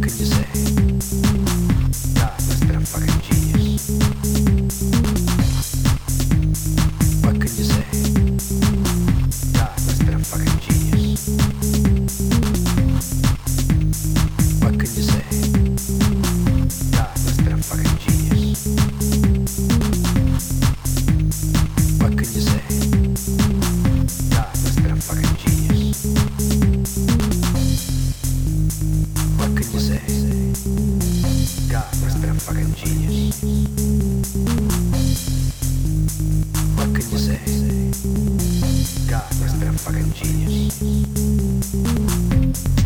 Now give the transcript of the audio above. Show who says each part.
Speaker 1: could you say? God must have been a fucking genius. What could you say? God must have been a fucking genius. What could you say? God must have been a fucking genius. What could you say? God must have been a fucking genius. What could you say? God must have been a fucking genius. What could you say? God must have been a fucking genius.